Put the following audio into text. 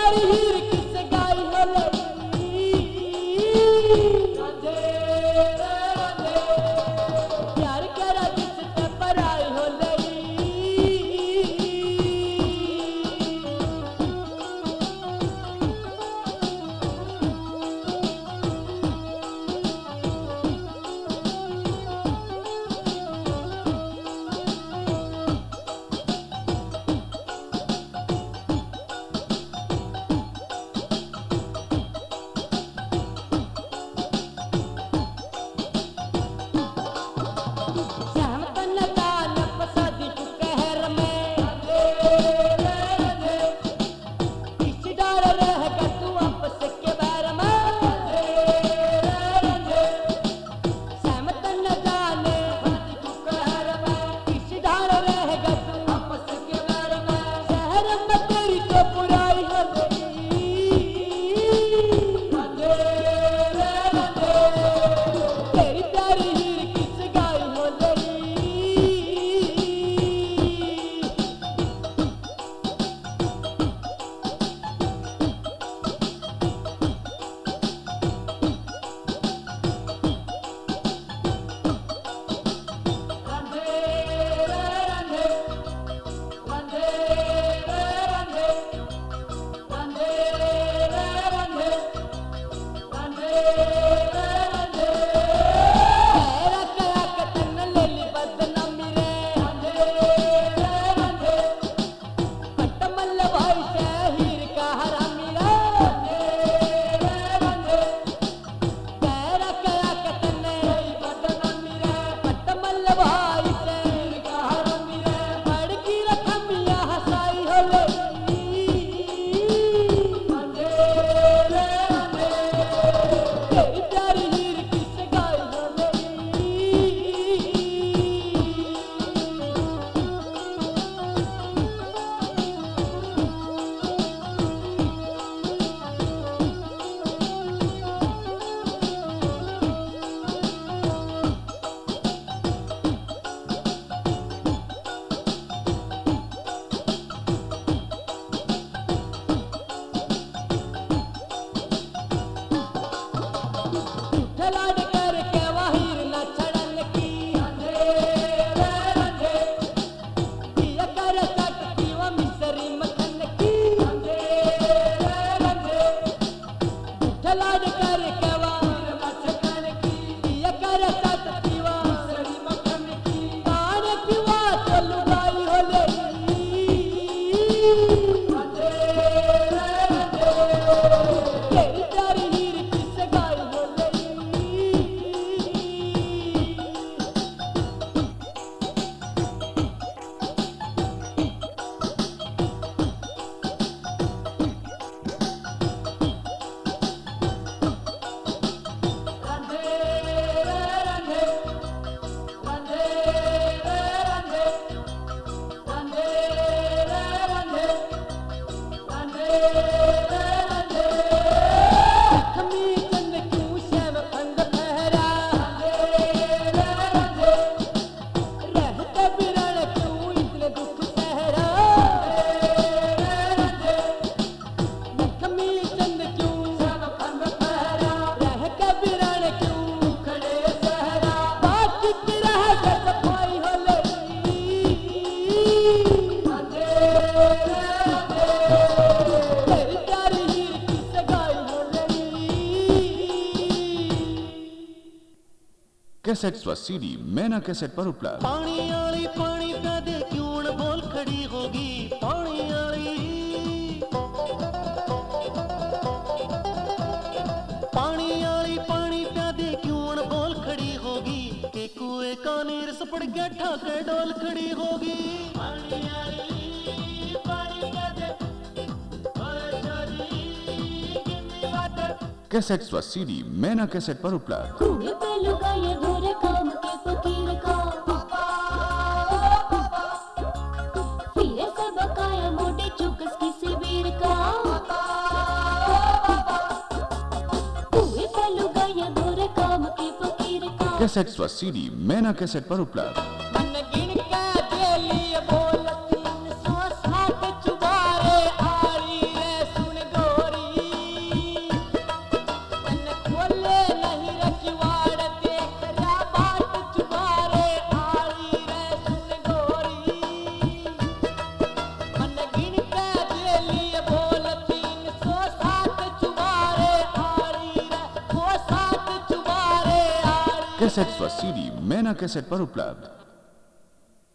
प्यारी हीर किस गाई हो प्यार करा किस पर आई हो कैसेट्स व सीडी मैना कैसेट पर उपलब्ध। पानी आली पानी पे दे क्यों न बोल खड़ी होगी पानी आली पानी पे दे क्यों न बोल खड़ी होगी के कुएं का नीर सपड़ गया ठाके डोल खड़ी होगी पानी आली पानी पे दे कैसेट्स व सीडी मैना कैसेट पर उपलब्ध। कैसेट्स व सीडी मैना कैसेट पर उपलब्ध। बोल 360 चुबारे आरी रे सुन गो कैसेट्स व सीडी मैना कैसेट पर उपलब्ध।